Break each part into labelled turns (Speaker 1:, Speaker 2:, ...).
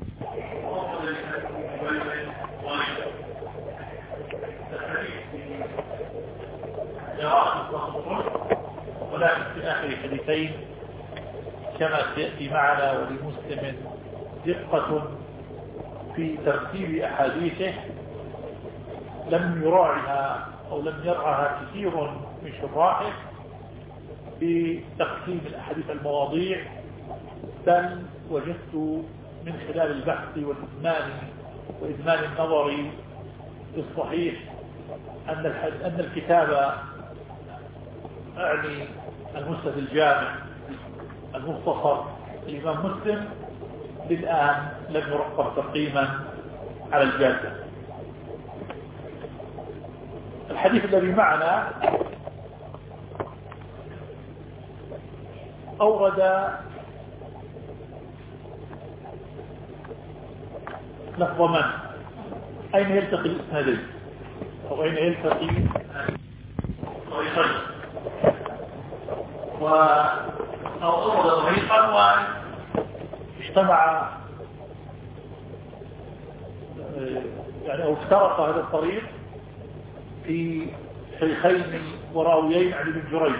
Speaker 1: ولكن في آخر الحديثين كما سيأتي معنا ولمسلم دقة في ترتيب أحاديثه لم يراعها أو لم يرعها كثير من شراحه بتقسيم الأحاديث المواضيع، بل وجدت من خلال البحث وإدمان النظر في الصحيح أن الكتاب أعني المسند الجامع المختصر الإمام مسلم للآن لم يرقم تقييما على الجادة. الحديث الذي معنا أورد لفظ من أين يلتقي الإسنادين أو أين يلتقي طريقين أو أورد طريقا واجتمع يعني أو افترق هذا الطريق في شيخين وراويين عن ابن جريج.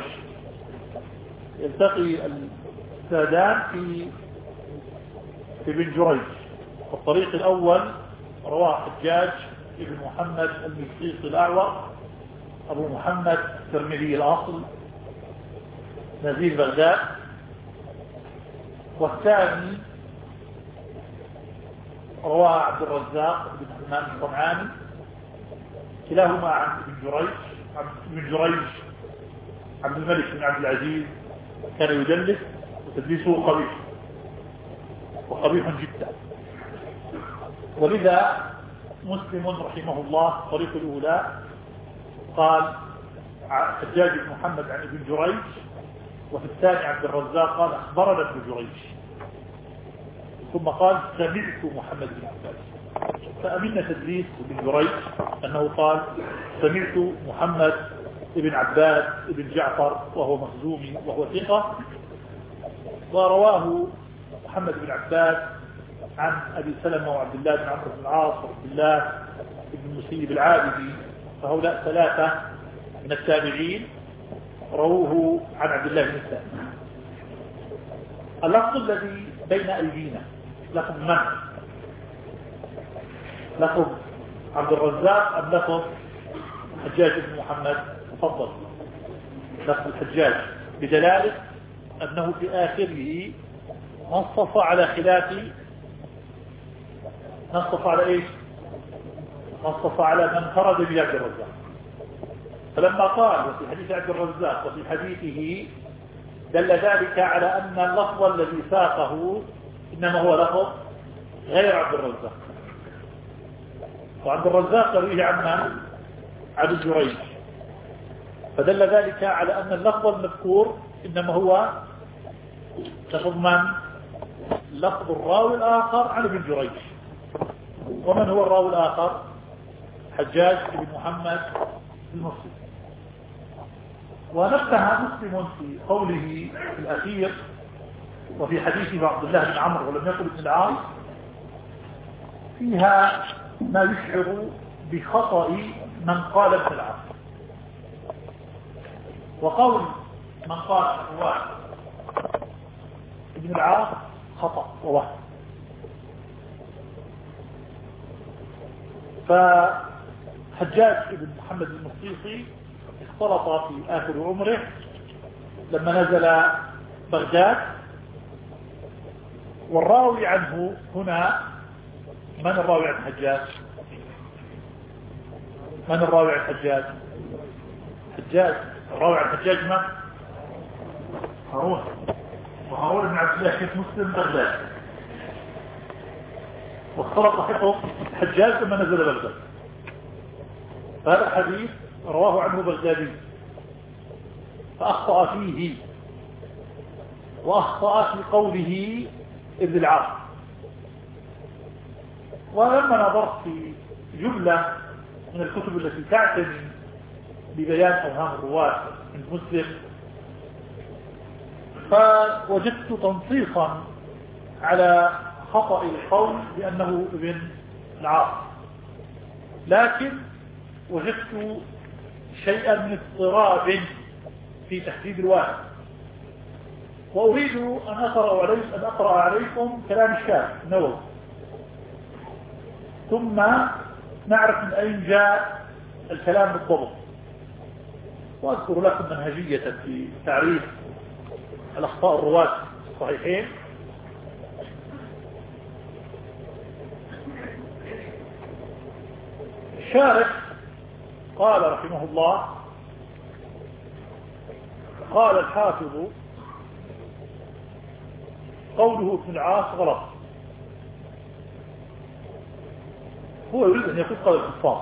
Speaker 1: يلتقي السادان في ابن جريج. الطريق الأول رواه حجاج ابن محمد المصيصي الأعور أبو محمد الترمذي الأصل نزيل بغداد، والثاني رواه عبد الرزاق بن حمام الصنعاني كلاهما عن ابن جريج عبد الملك بن عبد العزيز كان يدلس وتدليسه قبيح وقبيح جدا. ولذا مسلم رحمه الله الطريق الأولى قال حجاج بن محمد عن ابن جريج، وفي الثاني عبد الرزاق قال أخبرنا ابن جريج، ثم قال سمعت محمد بن عباس. فأمنا تدليس ابن جريج أنه قال سمعت محمد بن عباس بن جعفر وهو مخزومي وهو ثقة، ورواه محمد بن عباس عن أبي سلمة وعبد الله بن عمرو بن العاص وعبد الله بن المسيب العابدي، فهؤلاء ثلاثة من التابعين رووه عن عبد الله بن الثاني. اللفظ الذي بين أيدينا لفظ من؟ لفظ عبد الرزاق أم لفظ حجاج بن محمد؟ تفضل. لفظ الحجاج بدلالة أنه في آخره نصف على خلاف نصف على إيش؟ نصف على من فرد بعبد الرزاق. فلما قال وفي حديث عبد الرزاق وفي حديثه دل ذلك على أن اللفظ الذي ساقه إنما هو لفظ غير عبد الرزاق، وعبد الرزاق يرويه عن عبد جريج، فدل ذلك على أن اللفظ المذكور إنما هو لفظ من؟ لفظ الراوي الآخر عن ابن جريج. ومن هو الراوي الآخر؟ حجاج بن محمد المصري. ونبه مسلم في قوله في الأخير وفي حديث عبد الله بن عمرو ولم يقل ابن العاص فيها ما يشعر بخطأ من قال ابن العاص، وقول من قال هو ابن العاص خطأ ووهم. فحجاج بن محمد المصيصي اختلط في آخر عمره لما نزل بغداد، والراوي عنه هنا من الراوي عن حجاج؟ من الراوي عن حجاج؟ حجاج الراوي عن حجاج من؟ هارون، وهارون بن عبد الله شيخ مسلم بغداد، واختلط حفظ حجاج لما نزل بغداد. فهذا الحديث رواه عنه بغدادي فأخطأ فيه، وأخطأ في قوله ابن العاص. ولما نظرت في جملة من الكتب التي تعتني ببيان أوهام الرواة من مسلم فوجدت تنصيصا على خطأ القول بأنه ابن العاص، لكن وجدت شيئا من اضطراب في تحديد الواحد، وأريد أن أقرأ عليكم كلام الشافعي النووي، ثم نعرف من أين جاء الكلام بالضبط، وأذكر لكم منهجية في تعريف الأخطاء الرواة الصحيحين. الشارح قال رحمه الله: قال الحافظ: قوله ابن العاص غلط. هو يريد أن يقول قال الحفاظ،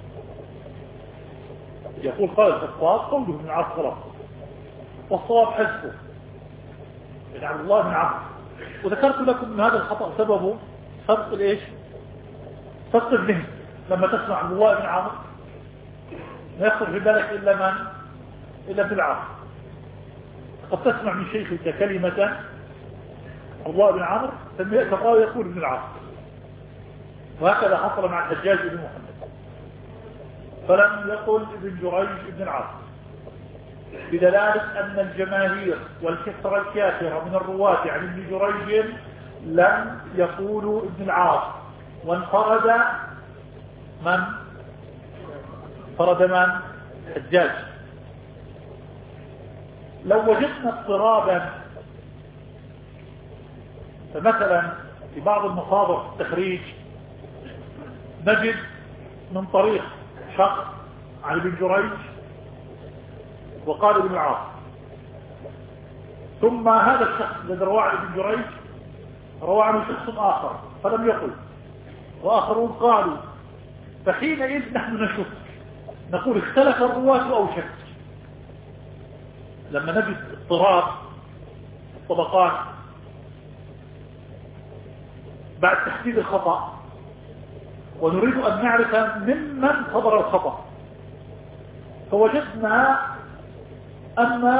Speaker 1: يقول قال الحفاظ قوله ابن العاص غلط، والصواب حذفه من عبد الله بن عمرو. وذكرت لكم ان هذا الخطأ سببه فرق الايش؟ فرق الذهن. لما تسمع عبد الله بن عمرو ما يخطر في بالك الا ابن العاص. قد تسمع من شيخك كلمة عبد الله بن عمرو ثم يأتي يقول ابن العاص، وهكذا حصل مع الحجاج بن محمد، فلم يقل ابن جريج ابن العاص، بدلالة أن الجماهير والكثرة الكافرة من الرواة عن ابن جريج لم يقولوا ابن العاص، وانفرد من؟ الحجاج. لو وجدنا اضطرابا، فمثلا في بعض المصادر التخريج نجد من طريق شخص عن ابن جريج وقال ابن العاص، ثم هذا الشخص الذي روى عن ابن جريج روى عنه شخص آخر فلم يقل، وآخرون قالوا، فحينئذ نحن نشك، نقول اختلف الرواة أو شك. لما نجد اضطراب الطبقات بعد تحديد الخطأ ونريد أن نعرف ممن صدر الخطأ، فوجدنا أن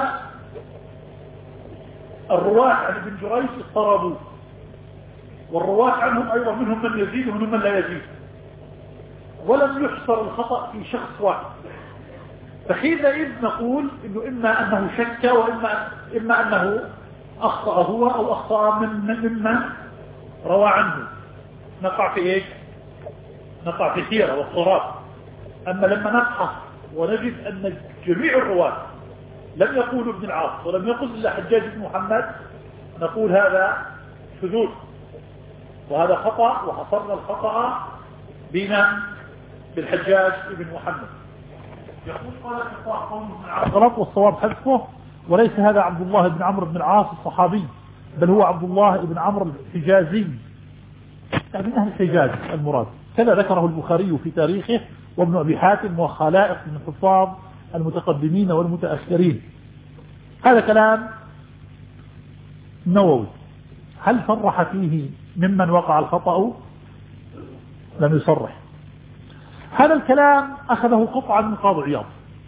Speaker 1: الرواة عن ابن جريج اضطربوا، والرواة عنهم أيضا منهم من يزيد ومنهم من لا يزيد، ولم يحصر الخطأ في شخص واحد. فحينئذ نقول إنه إما أنه شك وإما أنه أخطأ هو أو أخطأ ممن روى عنه. نقع في إيه؟ نقع في حيرة واضطراب. أما لما نبحث ونجد أن جميع الرواة لم يقولوا ابن العاص ولم يقل إلا حجاج بن محمد، نقول هذا شذوذ وهذا خطأ، وحصرنا الخطأ بنا بالحجاج بن محمد. يقول قال قوم ابن العاص غلط والصواب حذفه، وليس هذا عبد الله بن عمرو بن العاص الصحابي، بل هو عبد الله بن عمرو الحجازي، يعني من أهل الحجاز المراد. كذا ذكره البخاري في تاريخه وابن أبي حاتم وخلائق من حفاظ المتقدمين والمتأخرين. هذا كلام النووي. هل صرح فيه ممن وقع الخطأ؟ لم يصرح. هذا الكلام أخذه قطعا من قاضي عياض،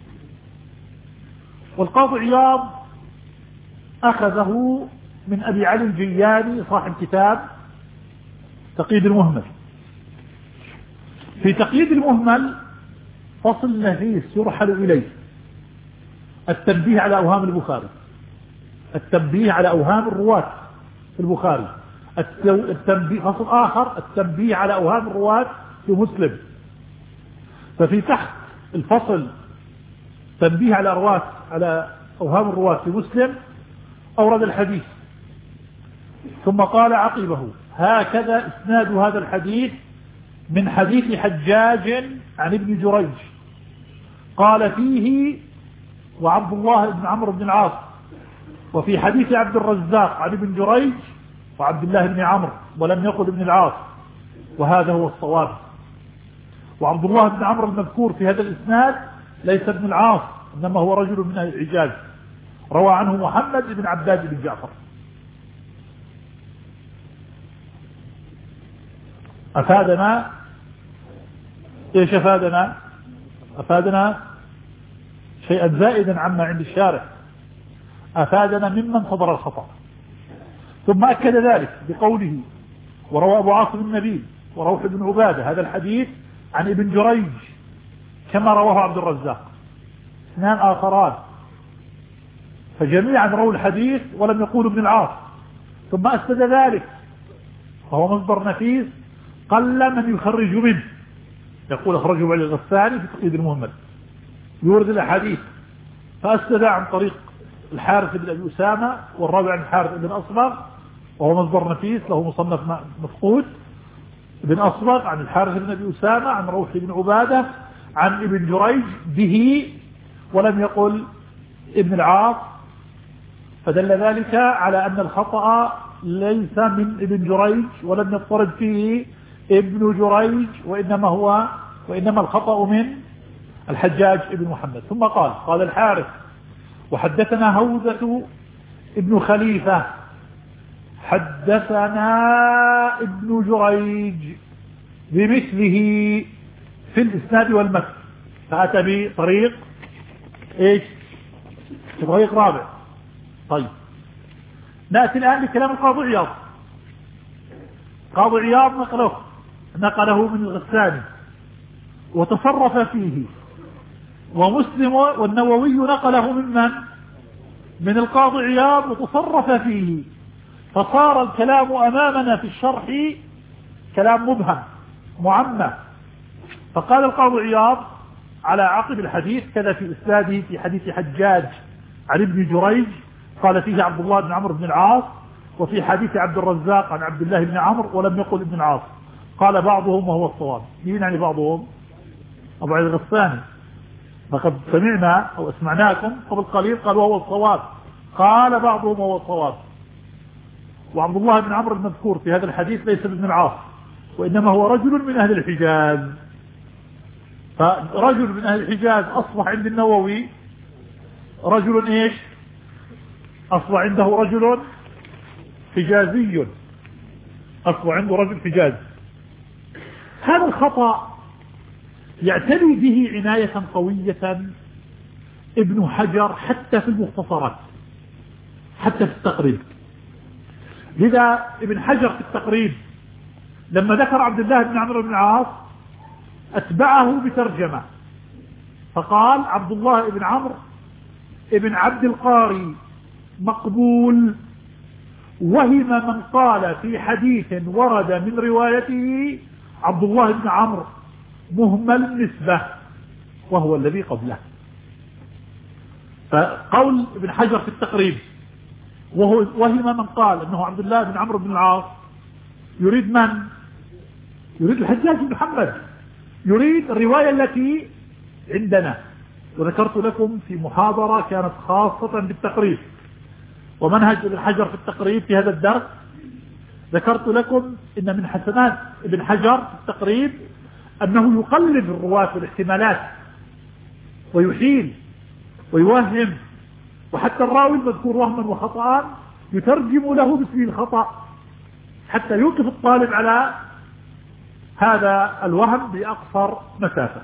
Speaker 1: والقاضي عياض أخذه من أبي علي الجياني صاحب كتاب تقييد المهمل. في تقييد المهمل فصل نفيس يرحل إليه: التنبيه على أوهام البخاري، التنبيه على أوهام الرواة في البخاري، التنبيه، فصل آخر التنبيه على أوهام الرواة في مسلم. ففي تحت الفصل تنبيه على أوهام الرواة في مسلم أورد الحديث، ثم قال عقبه: هكذا إسناد هذا الحديث من حديث حجاج عن ابن جريج، قال فيه وعبد الله بن عمرو بن العاص، وفي حديث عبد الرزاق عن ابن جريج وعبد الله بن عمرو، ولم يقل ابن العاص، وهذا هو الصواب. وعبد الله بن عمرو المذكور في هذا الإسناد ليس ابن العاص، إنما هو رجل من أهل الحجاز، روى عنه محمد بن عباد بن جعفر. أفادنا إيش؟ أفادنا شيئا زائدا عما عند الشارع، أفادنا ممن صدر الخطأ. ثم أكد ذلك بقوله: وروى أبو عاصم النبيل وروح بن عبادة هذا الحديث عن ابن جريج كما رواه عبد الرزاق، اثنان آخران، فجميعا رووا الحديث ولم يقولوا ابن العاص، ثم أسند ذلك، فهو مصدر نفيس قل من يخرج منه. يقول أخرجه علي الغساني في تقييد المهمل، يورد الأحاديث فأسند عن طريق الحارث بن أبي أسامة، والراوي عن الحارث بن أصبغ وهو مصدر نفيس له مصنف مفقود، بن أصبغ عن الحارث بن أبي أسامة عن روح بن عبادة عن ابن جريج به، ولم يقل ابن العاص، فدل ذلك على أن الخطأ ليس من ابن جريج ولم يضطرد فيه ابن جريج، وإنما الخطأ من الحجاج ابن محمد. ثم قال الحارث وحدثنا هوذة ابن خليفة حدثنا ابن جريج بمثله في الإسناد والمتن، فأتى بطريق ايش؟ طريق رابع. طيب نأتي الآن لكلام القاضي عياض. قاضي عياض نقله من الغساني وتصرف فيه، ومسلم والنووي نقله من القاضي عياض وتصرف فيه، فصار الكلام أمامنا في الشرح كلام مبهم معمى. فقال القاضي عياض على عقب الحديث كذا في إسناده في حديث حجاج عن ابن جريج قال فيه عبد الله بن عمرو بن العاص، وفي حديث عبد الرزاق عن عبد الله بن عمرو ولم يقل ابن العاص. قال بعضهم وهو الصواب. مين يعني بعضهم؟ أبو علي الغساني، لقد سمعنا أو اسمعناكم قبل قليل قال وهو الصواب، قال بعضهم وهو الصواب. وعبد الله بن عمرو المذكور في هذا الحديث ليس ابن العاص، وإنما هو رجل من أهل الحجاز. فرجل من أهل الحجاز أصبح عند النووي رجل ايش؟ أصبح عنده رجل حجازي، أصبح عنده رجل حجازي. هذا الخطأ يعتني به عناية قوية ابن حجر حتى في المختصرات، حتى في التقريب. لذا ابن حجر في التقريب لما ذكر عبد الله بن عمرو بن العاص أتبعه بترجمة، فقال عبد الله بن عمرو ابن عبد القاري مقبول، وهم من قال في حديث ورد من روايته عبد الله بن عمرو مهمل النسبة وهو الذي قبله. فقول ابن حجر في التقريب وهم من قال انه عبد الله بن عمرو بن العاص يريد من؟ يريد الحجاج بن محمد، يريد الرواية التي عندنا. وذكرت لكم في محاضرة كانت خاصة بالتقريب ومنهج ابن حجر في التقريب في هذا الدرس، ذكرت لكم ان من حسنات ابن حجر في التقريب انه يقلب الرواة والاحتمالات ويحيل ويوهم، وحتى الراوي المذكور وهما وخطأ يترجم له باسم الخطأ حتى يوقف الطالب على هذا الوهم بأقصر مسافة.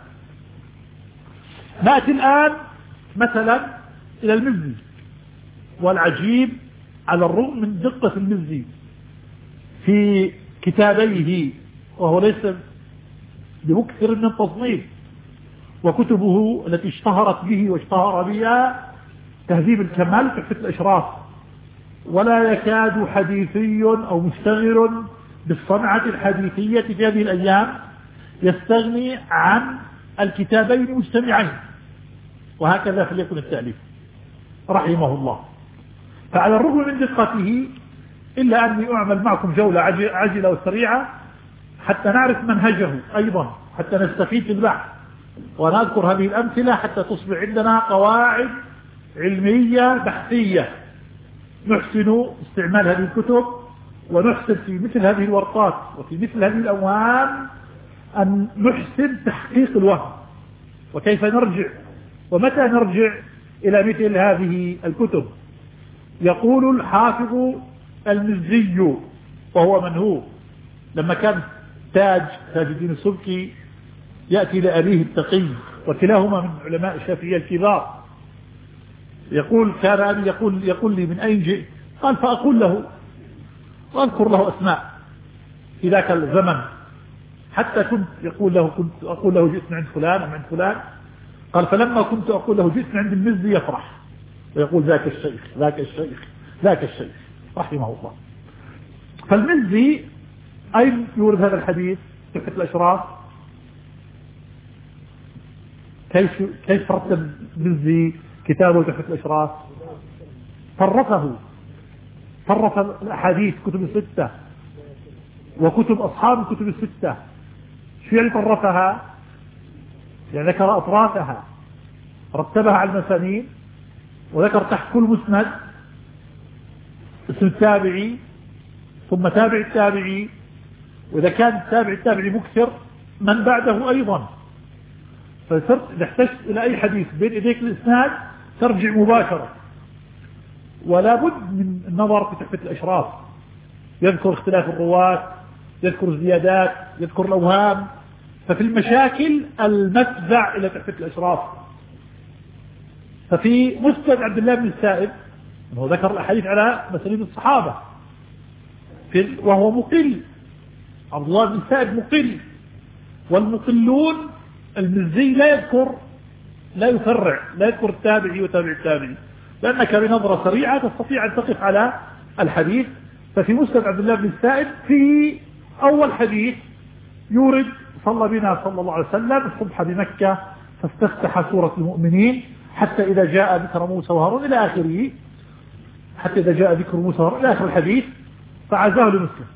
Speaker 1: نأتي الآن مثلا إلى المزي، والعجيب على الرغم من دقة المزي في كتابيه، وهو ليس بمكثر من التصنيف، وكتبه التي اشتهرت به واشتهر بها تهذيب الكمال تحفة الأشراف، ولا يكاد حديثي أو مشتغل بالصنعة الحديثية في هذه الأيام يستغني عن الكتابين مجتمعين، وهكذا فليكن التأليف رحمه الله. فعلى الرغم من دقته إلا أني أعمل معكم جولة عاجلة وسريعة حتى نعرف منهجه أيضا، حتى نستفيد في البحث، ونذكر هذه الأمثلة حتى تصبح عندنا قواعد علمية بحثية نحسن استعمال هذه الكتب، ونحسن في مثل هذه الورقات وفي مثل هذه الأوهام أن نحسن تحقيق الوهم، وكيف نرجع ومتى نرجع إلى مثل هذه الكتب. يقول الحافظ المزي وهو من هو لما كان تاج الدين السبكي يأتي لأبيه التقي وكلاهما من علماء الشافعية الكبار، يقول كان أبي يقول لي من أين جئت؟ قال فأقول له وأذكر له أسماء، في ذاك الزمن، حتى كنت أقول له جئت من عند فلان ومن عند فلان. قال فلما كنت أقول له جئت من عند المزي يفرح ويقول ذاك الشيخ ذاك الشيخ ذاك الشيخ رحمه الله. فالمزي أين يورد هذا الحديث؟ تحفة الأشراف. كيف رتب المزي كتابه تحفة الأشراف؟ طرف الأحاديث كتب الستة وكتب أصحاب الكتب الستة. شو يعني طرفها؟ يعني ذكر أطرافها، رتبها على المسانيد، وذكر تحت كل مسند اسم التابعي ثم تابع التابعي، وإذا كان تابع التابعي مكثر من بعده أيضا. فصرت إذا احتجت إلى أي حديث بين إيديك الإسناد ترجع مباشرة، ولا بد من النظر في تحفة الأشراف. يذكر اختلاف الرواة، يذكر الزيادات، يذكر الأوهام. ففي المشاكل المفزع إلى تحفة الأشراف. ففي مسند عبد الله بن السائب أنه ذكر الأحاديث على مسانيد الصحابة وهو مقل. عبد الله بن السائب مقل، والمقلون المزي لا يفرع، لا يذكر التابعي وتابع التابعي، لأنك بنظرة سريعة تستطيع أن تقف على الحديث. ففي مسند عبد الله بن السائب في أول حديث يورد صلى بنا صلى الله عليه وسلم الصبح بمكة فاستفتح سورة المؤمنين حتى إذا جاء ذكر موسى وهارون إلى آخره، حتى إذا جاء ذكر موسى وهارون إلى آخر الحديث، فعزاه لمسلم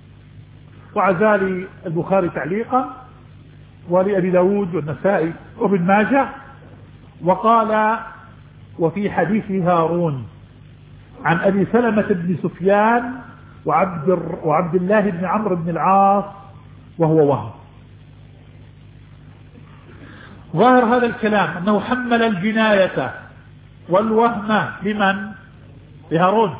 Speaker 1: وعزاه البخاري تعليقا ولأبي داود والنسائي وابن ماجه. وقال وفي حديث هارون عن أبي سلمة بن سفيان وعبد الله بن عمرو بن العاص وهو وهم. ظاهر هذا الكلام أنه حمل الجناية والوهم لمن؟ لهارون.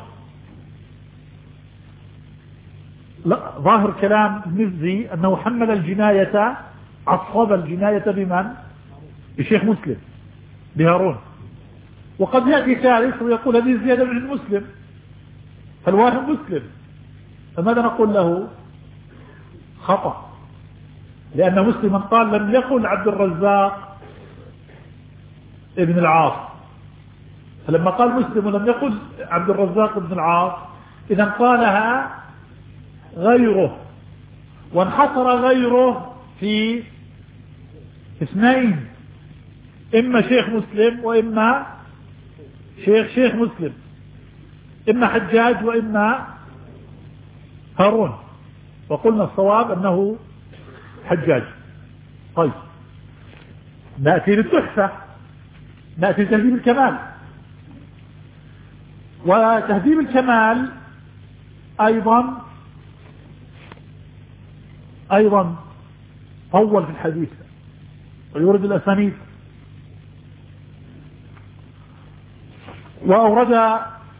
Speaker 1: لا، ظاهر كلام المزي أنه حمل الجناية، عصب الجناية بمن؟ بشيخ مسلم، بهارون. وقد يأتي ثالث ويقول هذه زيادة من المسلم، فالواهم مسلم. فماذا نقول له؟ خطأ، لأن مسلما قال لم يقل عبد الرزاق ابن العاص، فلما قال مسلم ولم يقل عبد الرزاق ابن العاص إذا قالها غيره، وانحصر غيره في اثنين، إما شيخ مسلم وإما شيخ مسلم، إما حجاج وإما هارون، وقلنا الصواب أنه حجاج. طيب نأتي للتحفة، نأتي لتهذيب الكمال. وتهذيب الكمال أيضا طول في الحديث ويورد الأسانيد، وأورد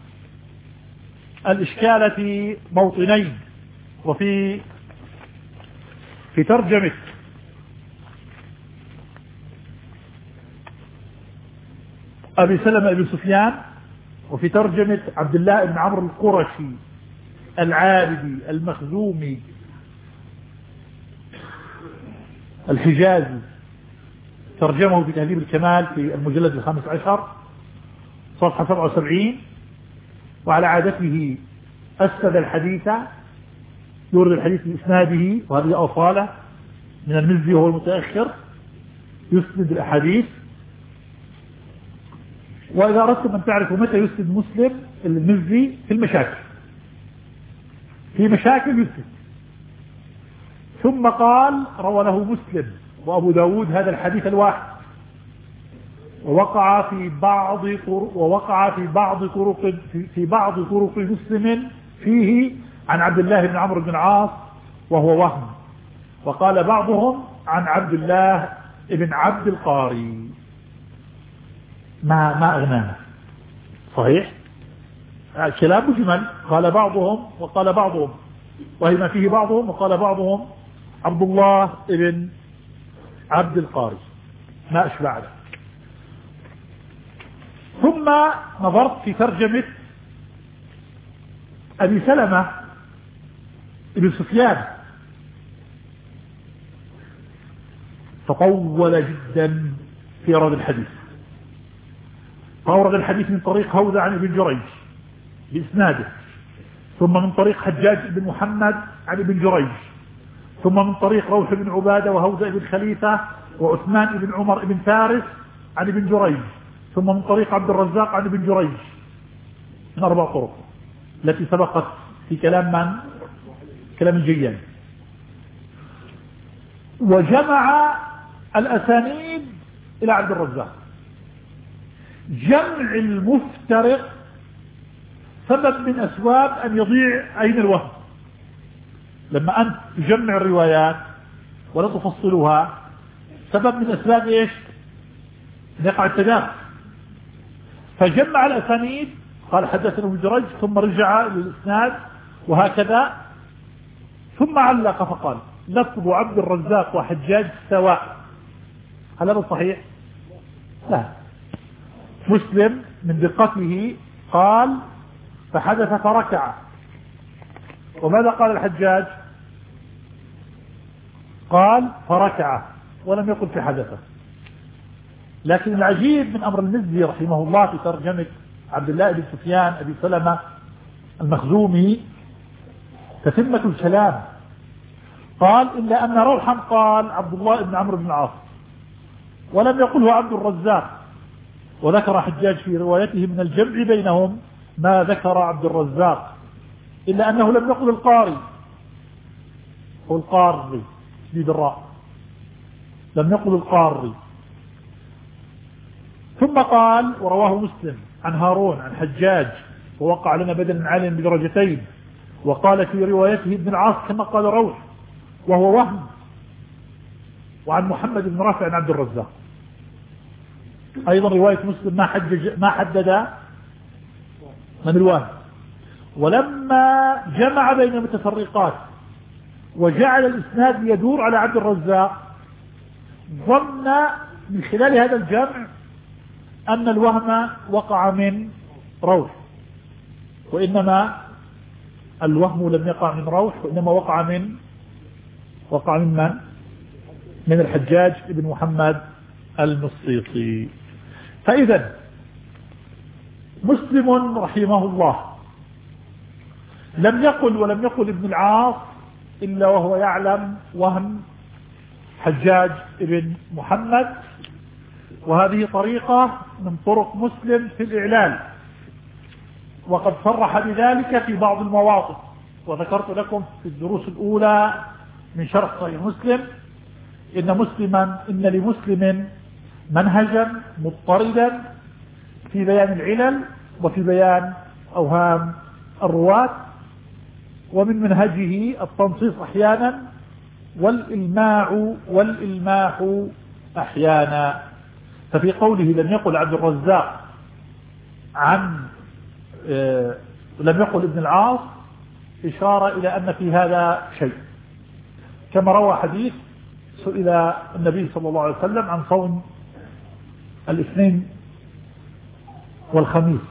Speaker 1: الإشكال في موطنين. وفي ترجمة أبي سلمة بن سفيان، وفي ترجمة عبد الله بن عمرو القرشي العابدي المخزومي الحجازي، ترجمه في تهذيب الكمال في المجلد 15 صفحة 77. وعلى عادته أسند الحديث، يورد الحديث بإسناده، وهذه أصالة من المزي وهو المتأخر، يسند الأحاديث. وإذا أردتم أن تعرفوا متى يسند مسلم المزي في المشاكل، في مشاكل يسند. ثم قال روى له مسلم وأبو داود هذا الحديث الواحد، ووقع في بعض طرق مسلم فيه عن عبد الله بن عمرو بن العاص وهو وهم، وقال بعضهم عن عبد الله بن عبد القاري. ما أغنانا صحيح، كلام مجمل، قال بعضهم وقال بعضهم، وهما فيه بعضهم وقال بعضهم عبد الله بن عبد القاري، ما أشبع له. ثم نظرت في ترجمة أبي سلمة بن سفيان فطول جدا في رد الحديث، فأورد الحديث من طريق هوذا عن ابن جريج بإسناده، ثم من طريق حجاج بن محمد عن ابن جريج، ثم من طريق روح بن عبادة وهوذا بن خليفة وعثمان بن عمر بن فارس عن ابن جريج، ثم من طريق عبد الرزاق عن ابن جريج، من 4 طرق التي سبقت في كلام الجيان. وجمع الأسانيد إلى عبد الرزاق. جمع المفترق سبب من أسباب أن يضيع أين الوهم. لما أنت تجمع الروايات ولا تفصلها سبب من أسباب إيش؟ يقع التداخل. فجمع الأسانيد، قال حدثنا ابن جريج، ثم رجع للإسناد وهكذا، ثم علق فقال لفظ عبد الرزاق وحجاج سواء. هل هذا صحيح؟ لا. مسلم من دقته قال فحدث فركع. وماذا قال الحجاج؟ قال فركع ولم يقل في حدثه. لكن العجيب من أمر المزي رحمه الله في ترجمة عبد الله بن سفيان أبي سلمة المخزومي تتمة الكلام، قال إلا أن روحا قال عبد الله بن عمرو بن العاص ولم يقله عبد الرزاق. وذكر حجاج في روايته من الجمع بينهم ما ذكر عبد الرزاق، إلا أنه لم يقل القاري، هو القاري شديد الراء، لم يقل القاري. ثم قال ورواه مسلم عن هارون عن حجاج ووقع لنا بدل عالٍ بدرجتين، وقال في روايته ابن العاص كما قال روح وهو وهم. وعن محمد بن رافع عن عبد الرزاق أيضا رواية مسلم ما حدد من الوهم. ولما جمع بين المتفرقات وجعل الإسناد يدور على عبد الرزاق ظن من خلال هذا الجمع أن الوهم وقع من روح، وإنما الوهم لم يقع من روح، وإنما وقع من من الحجاج بن محمد المصيصي. فإذا مسلم رحمه الله لم يقل ولم يقل ابن العاص إلا وهو يعلم وهم حجاج بن محمد، وهذه طريقة من طرق مسلم في الإعلان، وقد صرح بذلك في بعض المواطن. وذكرت لكم في الدروس الأولى من شرح صحيح مسلم إن لمسلم منهجا مضطردا في بيان العلل وفي بيان أوهام الرواة، ومن منهجه التنصيص أحيانا والإلماح أحيانا. ففي قوله لم يقل عبد الرزاق لم يقل ابن العاص إشارة إلى أن في هذا شيء، كما روى حديث سئل النبي صلى الله عليه وسلم عن صوم الاثنين والخميس،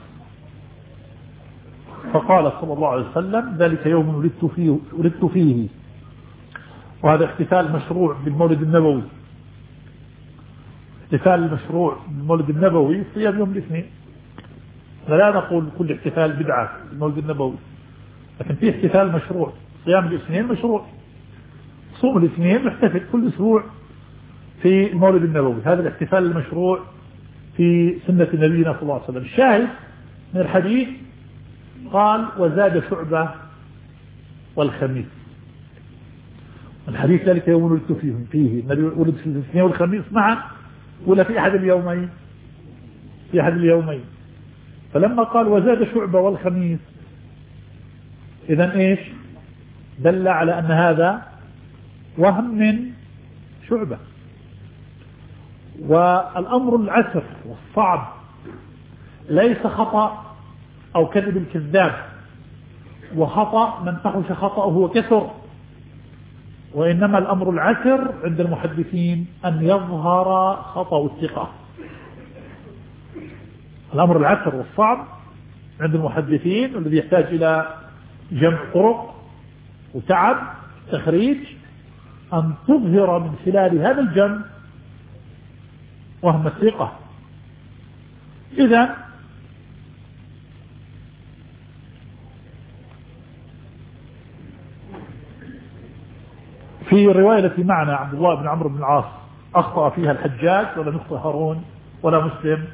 Speaker 1: فقال صلى الله عليه وسلم ذلك يوم ولدت فيه. وهذا احتفال مشروع بالمولد النبوي، احتفال المشروع بالمولد النبوي صيام يوم الاثنين. لا نقول كل احتفال بدعة بالمولد النبوي، لكن في احتفال مشروع، صيام الاثنين مشروع، صوم الاثنين نحتفل كل اسبوع في المولد النبوي. هذا الاحتفال المشروع في سنة نبينا صلى الله عليه وسلم. الشاهد من الحديث قال وزاد شعبة والخميس. الحديث ذلك يوم ولدت فيه النبي ولد في الاثنين والخميس معا ولا في أحد اليومين؟ في أحد اليومين. فلما قال وزاد شعبة والخميس إذن إيش؟ دل على أن هذا وهم من شعبة. والأمر العسر والصعب ليس خطأ أو كذب الكذاب، وخطأ من فحش خطأه وكثر، وإنما الأمر العسر عند المحدثين أن يظهر خطأ الثقة. الأمر العسر والصعب عند المحدثين الذي يحتاج إلى جمع طرق وتعب تخريج، أن تظهر من خلال هذا الجمع وهم الثقة. إذا في الرواية التي معنا عبد الله بن عمرو بن العاص أخطأ فيها الحجاج ولم يخطئ هارون ولا مسلم.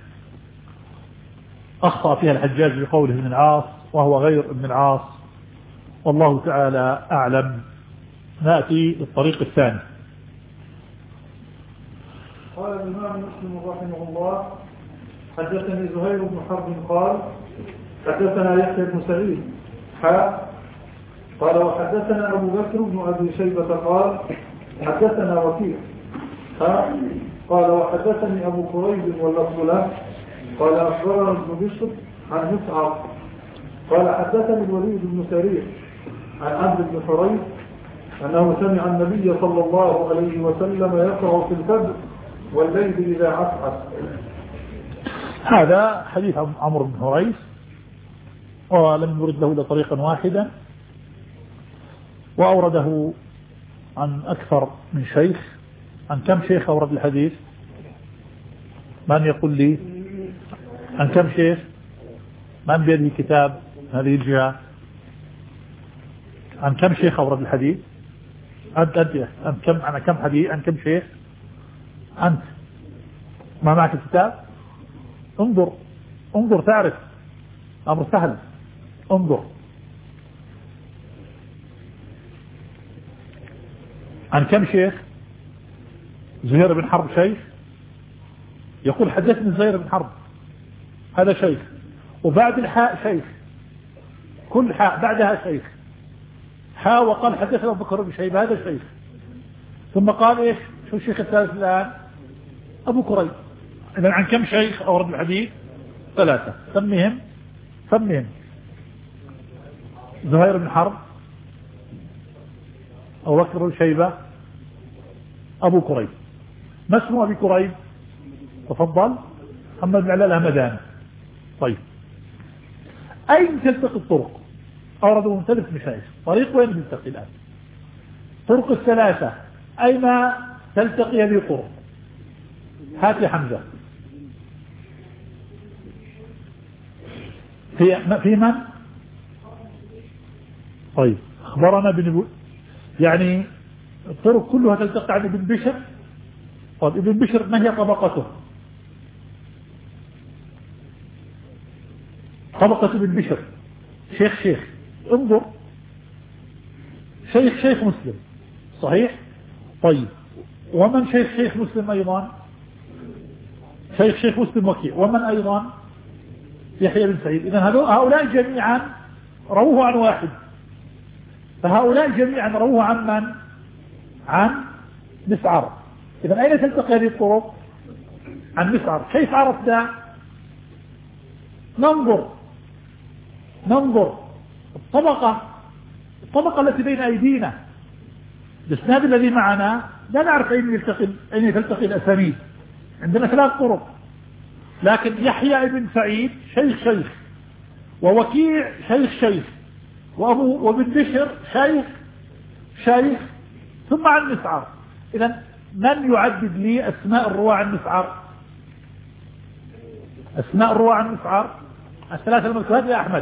Speaker 1: أخطأ فيها الحجاج بقوله ابن العاص وهو غير ابن العاص، والله تعالى أعلم. نأتي للطريق الثاني.
Speaker 2: قال الإمام مسلم رحمه الله: حدثني زهير بن حرب قال حدثنا يحيى بن سعيد قال وحدثنا أبو بكر بن أبي شيبة قال حدثنا وكيع قال وحدثني أبو كريب واللفظ له قال أخبرنا ابن بشر عن مسعر قال حدثني الوليد بن سريع عن عبد بن حريث أنه سمع النبي صلى الله عليه وسلم يقرأ في الفجر والليل إذا عسعس.
Speaker 1: هذا حديث عمرو بن حريث، ولم يرد له إلا طريقا واحدا، وأورده عن أكثر من شيخ. عن كم شيخ أورد الحديث؟ من يقول لي عن كم شيخ؟ من بيده كتاب هذه الجهة؟ عن كم شيخ أورد الحديث؟ أنت عن كم حديث؟ عن كم شيخ؟ أنت ما معك الكتاب؟ انظر تعرف، أمر سهل. انظر عن كم شيخ؟ زهير بن حرب شيخ، يقول حدثني زهير بن حرب، هذا شيخ، وبعد الحاء شيخ، كل حاء بعدها شيخ، حاء وقال حدثنا أبو بكر بن شيبة، هذا شيخ، ثم قال إيش؟ شو الشيخ الثالث الآن؟ أبو كريب. إذن عن كم شيخ أورد الحديث؟ 3. سميهم زهير بن حرب، أبو بكر بن شيبة، أبو كريب. ما اسمه أبي كريب؟ تفضل. محمد بن علاء الهمداني. طيب، أين تلتقي الطرق؟ أوردوا من 3 مشايخ. طريق وين تلتقي الآن؟ طرق ال3 أين تلتقي هذه الطرق؟ هات يا حمزة. في من؟ طيب، أخبرنا يعني الطرق كلها تلتقي عن ابن بشر. طيب، ابن بشر ما هي طبقته؟ طبقة ابن بشر شيخ. انظر، شيخ مسلم صحيح. طيب، ومن شيخ مسلم أيضا؟ شيخ مسلم وكيع. ومن أيضا؟ يحيى بن سعيد. إذن هؤلاء جميعا رووه عن واحد، فهؤلاء جميعا رووه عن من؟ عن مسعر. إذن أين تلتقي هذه الطرق؟ عن مسعر. كيف عرفنا؟ ننظر الطبقة التي بين أيدينا، الإسناد الذي معنا لا نعرف أين تلتقي الأسانيد. عندنا 3 طرق، لكن يحيى بن سعيد شيخ، ووكيع شيخ، وابن بشر شيخ، ثم عن مسعر. إذن من يعدد لي أسماء الرواة عن مسعر؟ أسماء الرواة عن مسعر 3 المذكورات يا أحمد.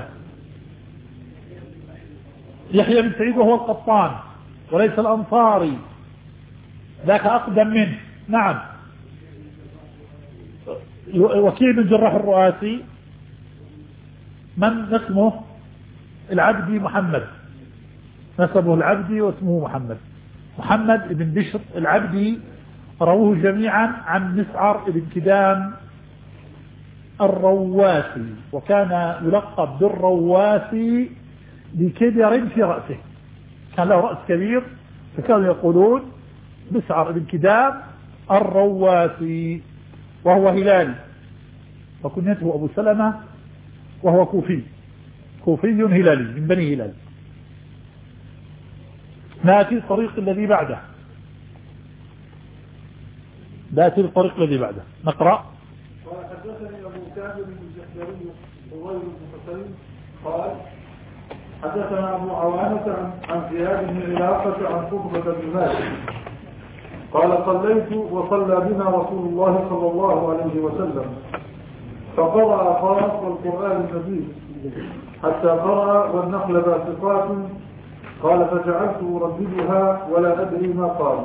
Speaker 1: يحيى بن سعيد وهو القطان وليس الأنصاري، ذاك أقدم منه. نعم. وكيع بن جراح الرؤاسي من اسمه؟ العبدي محمد، نسبه العبدي واسمه محمد بن بشر العبدي. رووه جميعا عن مسعر بن كدام الرواسي، وكان يلقب بالرواسي لكبر في رأسه، كان له رأس كبير، فكانوا يقولون مسعر بن كدام الرواسي، وهو هلالي، وكنيته أبو سلمة، وهو كوفي هلالي من بني هلال. نأتي الطريق الذي بعده. نقرأ.
Speaker 2: قال حدثني أبو كامل الجحدري وغير بن حسين قال حدثنا أبو عوانة عن زياد بن علاقة عن قطبة بن مالك قال صليت وصلى بنا رسول الله صلى الله عليه وسلم فقرأ قاف والقرآن المجيد حتى قرأ والنخل باسقات قال فجعلت أرددها ولا أدري ما قال.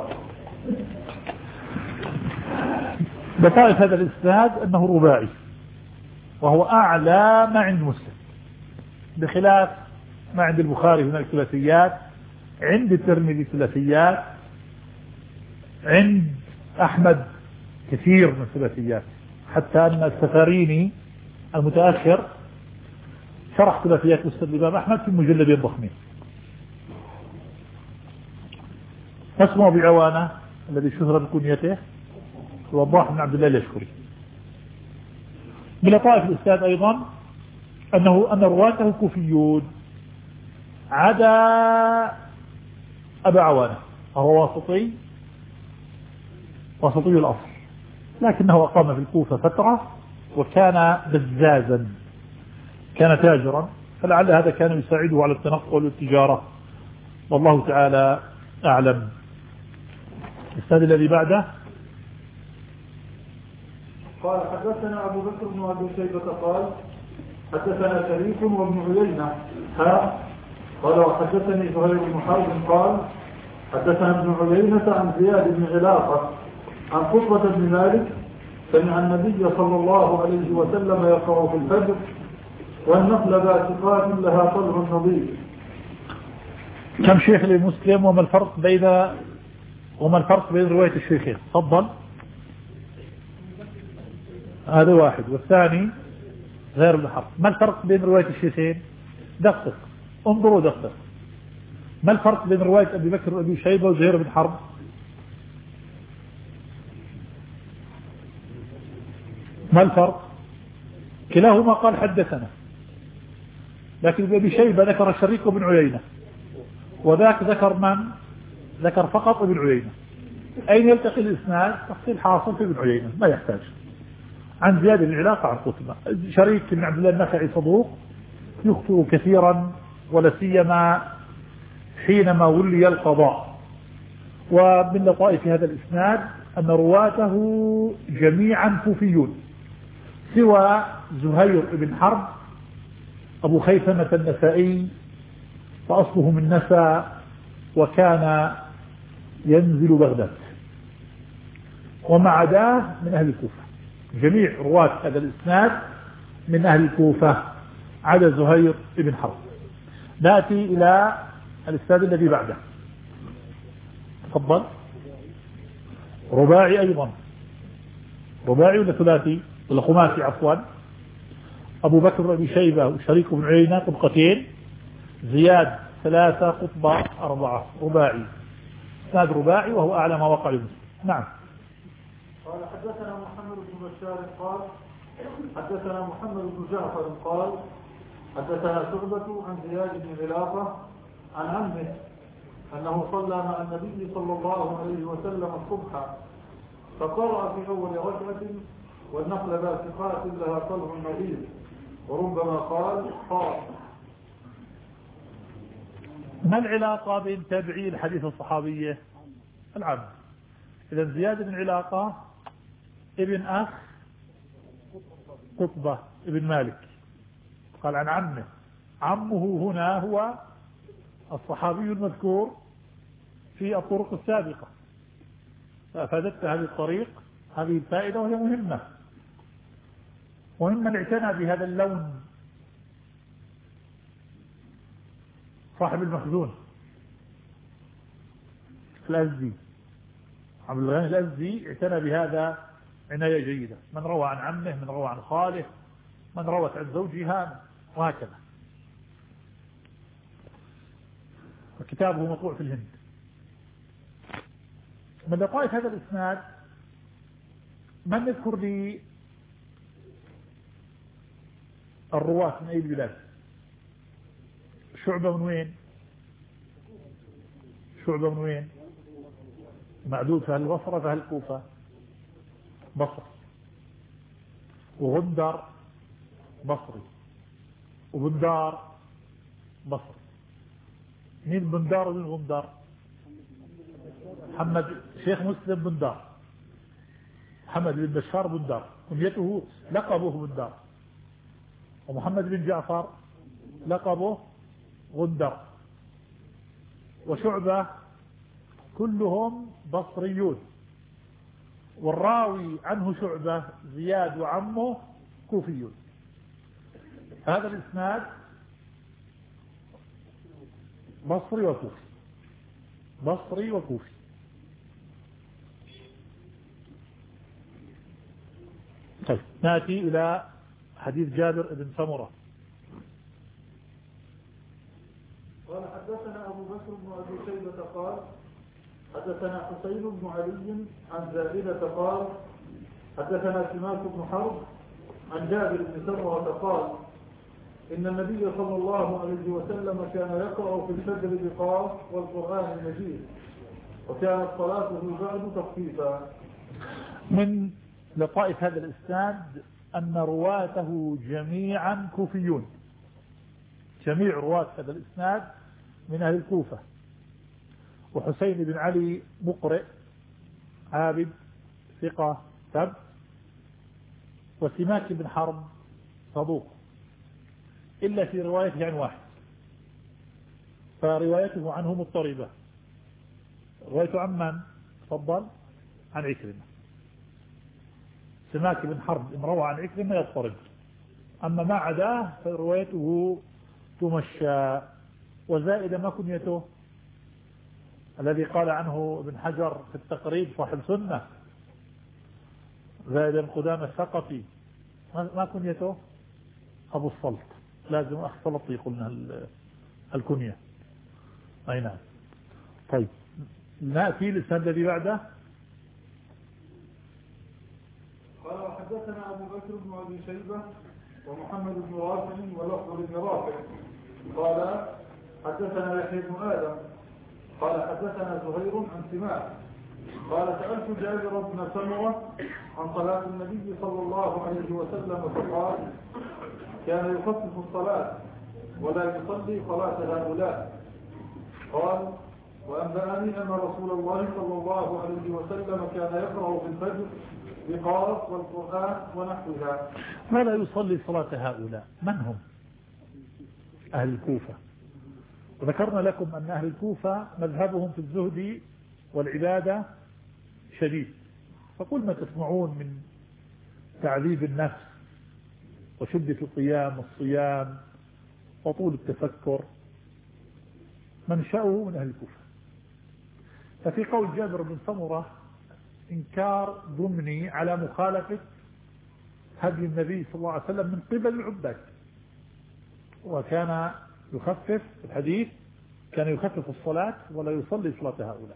Speaker 1: بطائف هذا الإسناد أنه رباعي وهو أعلى ما عند مسلم بخلاف ما عند البخاري هناك ثلاثيات، عند الترمذي ثلاثيات، عند أحمد كثير من الثلاثيات، حتى أن السفاريني المتأخر شرح ثلاثيات مسند الإمام أحمد في مجلدين ضخمين. اسمه أبي عوانة الذي شهر بكنيته الوضاح بن عبد الله اليشكري. من لطائف الإسناد أيضا أن رواته كوفيون عدا أبا عوانة، هو وسطي الأصل، لكنه أقام في الكوفة فترة وكان بزازا، كان تاجرا، فلعل هذا كان يساعده على التنقل والتجارة، والله تعالى أعلم. الإسناد الذي بعده
Speaker 2: قال حدثنا أبو بكر بن أبي شيبة قال حدثنا شريك وابن عيينة قال وحدثني زهير بن حرب قال حدثنا ابن عيينة عن زياد بن علاقة عن خطبة بن مالك سمع النبي صلى الله عليه وسلم يقرأ في الفجر والنخل باسقات لها طلع نضيد.
Speaker 1: كم شيخ لمسلم وما الفرق بين رواية الشيخين؟ تفضل. هذا واحد، والثاني غير الحرف. ما الفرق بين رواية الشيخين؟ دقق، انظروا دقق. ما الفرق بين رواية أبي بكر وأبي شيبة وزهير بن حرب؟ ما الفرق؟ كلاهما قال حدثنا، لكن أبي شيبة ذكر شريك وابن عيينة، وذاك ذكر من؟ ذكر فقط ابن عيينة. أين يلتقي الإسناد؟ تفصيل حاصل في ابن عيينة، ما يحتاج. عن زياد بن علاقة عن قتبة. شريك بن عبد الله النخعي صدوق يخطئ كثيرا، ولا سيما حينما ولي القضاء. ومن لطائف هذا الإسناد أن رواته جميعا كوفيون سوى زهير بن حرب أبو خيثمة النسائي، فأصله من نسا وكان ينزل بغداد، وما عداه من أهل الكوفة. جميع رواة هذا الإسناد من أهل الكوفة عدا زهير بن حرب. نأتي إلى الإسناد الذي بعده. تفضل. رباعي أيضا، رباعي ولا ثلاثي ولا خماسي عفوا؟ أبو بكر بن شيبة وشريك بن عيينة طبقتين، زياد ثلاثة، قطبة أربعة، رباعي. إسناد رباعي وهو أعلى ما وقع له. نعم.
Speaker 2: قال حدثنا محمد بن بشار قال حدثنا محمد بن جعفر قال حدثنا شعبة عن زياد بن علاقة عن عمه أنه صلى مع النبي صلى الله عليه وسلم الصبح فقرأ في أول ركعة والنخل باسقات لها طلع نضيد، وربما قال قال.
Speaker 1: ما العلاقة بين تابعي الحديث الصحابية؟ العم. إذا زياد بن علاقة ابن أخ قطبة ابن مالك، قال عن عمه. عمه هنا هو الصحابي المذكور في الطرق السابقة، فأفادت هذه الطريق هذه الفائدة، وهي مهمة. وممن اعتنى بهذا اللون صاحب المخزون الأزدي، عبد الغني الأزدي اعتنى بهذا عناية جيدة. من روى عن عمه، من روى عن خاله، من روت عن زوجها، وهكذا. وكتابه مطبوع في الهند. من لطائف هذا الإسناد من يذكر لي الرواة من أي بلاد؟ شعبة من وين؟ شعبة من وين؟ معدود في البصرة في الكوفة، بصر، وغندر بصري، وبندار بصري. مين بندار ومين غندر؟ محمد الشيخ مسلم بندار، محمد بن بشار بندار، كنيته لقبه بندار، ومحمد بن جعفر لقبه غندر، وشعبة كلهم بصريون، والراوي عنه شعبة زياد وعمه كوفيون. هذا الإسناد بصري وكوفي، بصري وكوفي. طيب نأتي إلى حديث جابر بن سمرة.
Speaker 2: قال حدثنا أبو بكر بن أبي شيبة قال حدثنا حسين بن علي عن زائدة قال حدثنا سماك بن حرب عن جابر بن سمرة قال إن النبي صلى الله عليه وسلم كان يقرأ في الفجر بقاف والقرآن المجيد، وكانت صلاته بعد تخفيفا.
Speaker 1: من لطائف هذا الإسناد أن رواته جميعا كوفيون، جميع رواة هذا الإسناد من أهل الكوفة. وحسين بن علي مقرئ عابد ثقة ثبت، وسماك بن حرب صدوق إلا في روايته عن واحد، فروايته عنه مضطربة. روايته عن من؟ تفضل. عن عكرمة. سماك بن حرب إن روى عن عكرمة يضطرب، أما ما عداه فروايته تمشى. وزائد ما كنيته الذي قال عنه ابن حجر في التقريب صاحب سنة، زائد بن قدامة الثقفي، ما كنيته؟ أبو الصلت. لازم أخصلطي قلنا الكنية. أي نعم. طيب نأتي للسند الذي بعده.
Speaker 2: قال وحدثنا أبو بكر بن أبي شيبة ومحمد بن رافع ولفظ بن رافع قال حدثنا يحيى بن آدم قال حدثنا زهير عن سماك قال سألت جابر بن سمرة عن صلاة النبي صلى الله عليه وسلم فقال كان يخفف الصلاة ولا يصلي صلاة هؤلاء. قال وأنبأني أن رسول الله صلى الله عليه وسلم كان يقرأ في الفجر بقاف والقرآن ونحوها.
Speaker 1: ولا يصلي صلاة هؤلاء. من هم؟ أهل الكوفة. وذكرنا لكم أن أهل الكوفة مذهبهم في الزهد والعبادة شديد، فكل ما تسمعون من تعذيب النفس وشدة القيام والصيام وطول التفكر منشأه من أهل الكوفة. ففي قول جابر بن سمرة إنكار ضمني على مخالفة هدي النبي صلى الله عليه وسلم من قبل العباد، وكان يخفف الحديث، كان يخفف الصلاة ولا يصلي صلاة هؤلاء.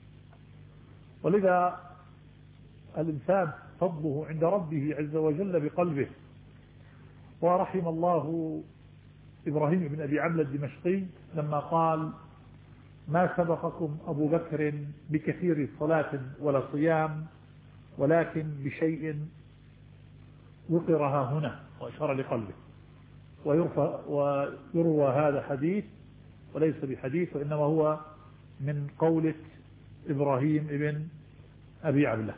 Speaker 1: ولذا الإنسان فضله عند ربه عز وجل بقلبه. ورحم الله إبراهيم بن أبي عملة الدمشقي لما قال ما سبقكم أبو بكر بكثير صلاة ولا صيام ولكن بشيء وقرها هنا، وأشار لقلبه. ويروى هذا حديث وليس بحديث، وإنما هو من قولة إبراهيم بن أبي عملة.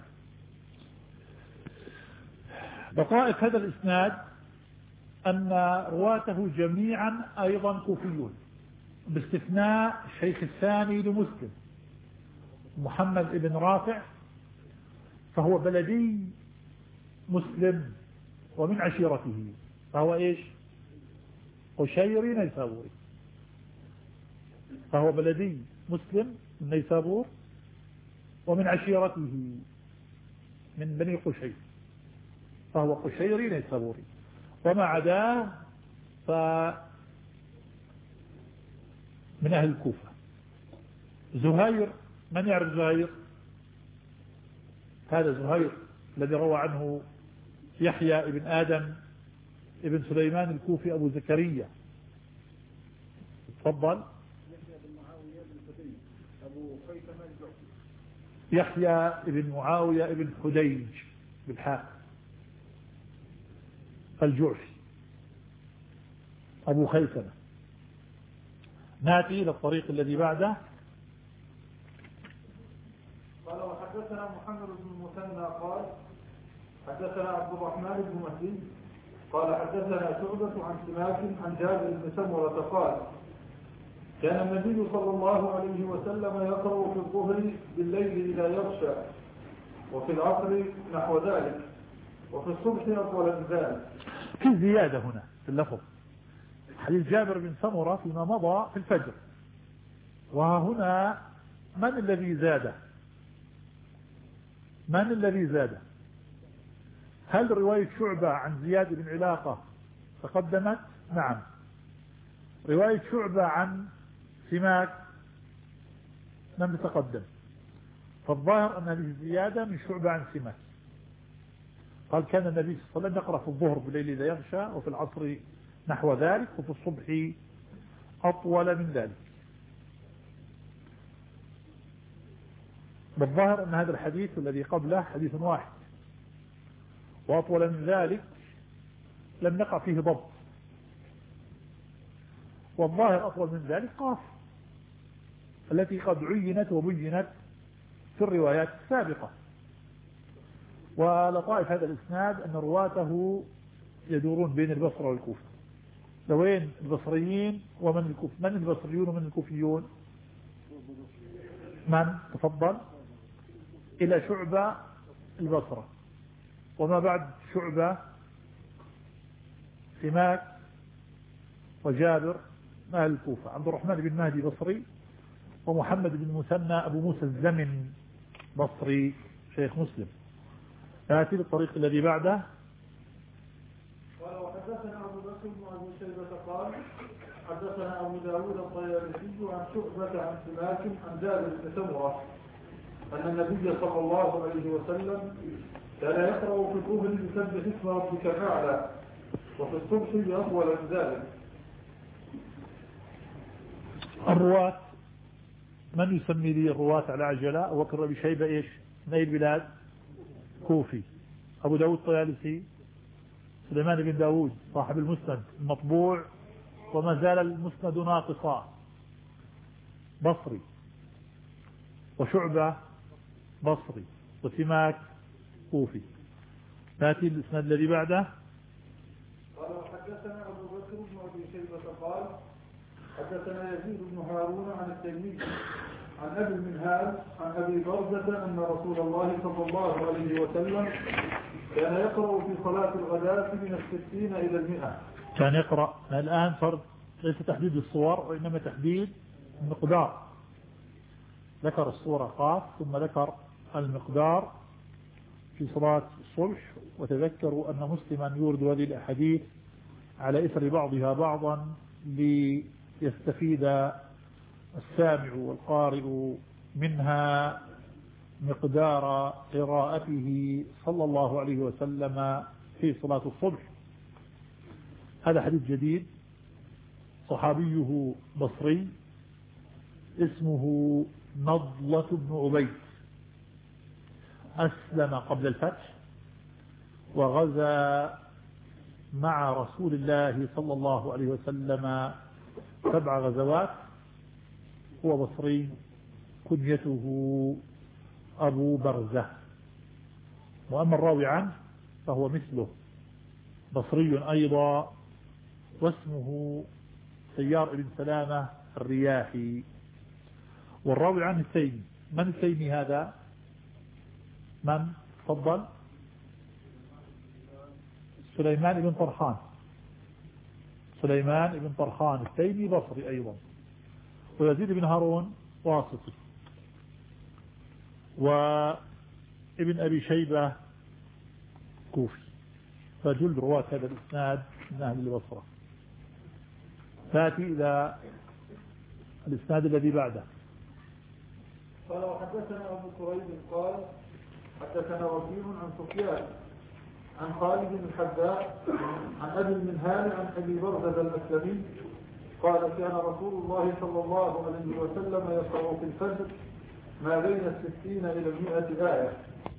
Speaker 1: لطائف هذا الإسناد أن رواته جميعا أيضا كوفيون باستثناء الشيخ الثاني لمسلم محمد بن رافع، فهو بلدي مسلم ومن عشيرته، فهو إيش؟ قشيري نيسابوري. فهو بلدي مسلم من نيسابور ومن عشيرته من بني قشير، فهو قشيري نيسابوري. وما عداه فمن أهل الكوفة. زهير، من يعرف زهير؟ هذا زهير الذي روى عنه يحيى ابن آدم ابن سليمان الكوفي أبو زكريا. تفضل. يحيى ابن معاوية ابن حديج بالحاء الجعفي أبو خيثمة. نأتي إلى الطريق الذي بعده.
Speaker 2: قال وحدثنا محمد بن المثنى قال حدثنا عبد الرحمن بن مهدي قال حدثنا شعبة عن سماك عن جابر بن سمرة قال كان النبي صلى الله عليه وسلم يقرأ في الظهر بالليل إذا يغشى وفي العصر نحو ذلك وفي الصبح أطول من ذلك.
Speaker 1: في زيادة هنا في اللفظ حديث جابر بن سمرة فيما مضى في الفجر، وهنا من الذي زاده؟ من الذي زاده؟ هل رواية شعبة عن زياد بن علاقة تقدمت؟ نعم. رواية شعبة عن سماك لم تتقدم، فالظاهر أن هذه الزيادة من شعبة عن سماك. قال كان النبي صلى الله عليه وسلم يقرأ في الظهر بالليل إذا يغشى وفي العصر نحو ذلك وفي الصبح أطول من ذلك. بالظاهر أن هذا الحديث الذي قبله حديث واحد، وأطول من ذلك لم نقع فيه ضبط، والظاهر أطول من ذلك قاف التي قد عينت وبينت في الروايات السابقة. ولطائف هذا الإسناد أن رواته يدورون بين البصرة والكوفة. لوين البصريين ومن الكوفة؟ من البصريون ومن الكوفيون؟ من تفضل؟ إلى شعبة البصرة، وما بعد شعبة سماك وجابر أهل الكوفة. عبد الرحمن بن مهدي بصري، ومحمد بن مثنى أبو موسى الزمن بصري شيخ مسلم. آتي بالطريق الذي بعده.
Speaker 2: قال وحدثنا أبو بكر بن أبي شيبة قال حدثنا أبو داود الطيالسي عن شعبة عن سماك عن جابر بن سمرة أن النبي صلى الله عليه وسلم كان يقرأ في الظهر بسبح اسم ربك الأعلى وفي الصبح بأطول من ذلك.
Speaker 1: الرواة من يسمي لي الرواة على عجلة؟ أبو بكر بن شيبة إيش؟ من أي البلاد؟ كوفي. أبو داود الطيالسي سليمان بن داود صاحب المسند المطبوع وما زال المسند ناقصا بصري، وشعبة بصري، وسماك كوفي. نأتي الإسناد الذي بعده.
Speaker 2: قال وحدثنا أبو بكر بن أبي شيبة قال حدثنا يزيد بن هارون عن التيمي عن أبي المنهال عن أبي برزة أن رسول الله صلى الله عليه وسلم كان يقرأ في صلاة الغداة من 60 إلى 100.
Speaker 1: كان يقرأ. الآن فرض ليس تحديد الصور وإنما تحديد المقدار. ذكر الصورة قاف ثم ذكر المقدار في صلاة الصبح. وتذكروا أن مسلما يورد هذه الأحاديث على إثر بعضها بعضا ليستفيد السامع والقارئ منها مقدار قراءته صلى الله عليه وسلم في صلاة الصبح. هذا حديث جديد، صحابيه بصري اسمه نضلة بن عبيد، أسلم قبل الفتح وغزا مع رسول الله صلى الله عليه وسلم 7 غزوات. هو بصري، كنيته أبو برزة. وأما الراوي عنه فهو مثله بصري أيضا، واسمه سيار بن سلامة الرياحي. والراوي عنه التيمي. من التيمي هذا؟ من؟ تفضل. سليمان بن طرخان. سليمان بن طرخان التيمي بصري أيضا. ويزيد بن هارون واسطي. وابن أبي شيبة كوفي. فجل رواة هذا الإسناد من أهل البصرة. فاتي إلى الإسناد الذي بعده.
Speaker 2: قال وحدثنا أبو كريب قال حدثنا وكيع عن سفيان عن خالد بن الحذاء عن أبي المنهال عن أبي برزة الأسلمي قال كان رسول الله صلى الله عليه وسلم يقرأ في الفجر ما بين 60 إلى 100 آية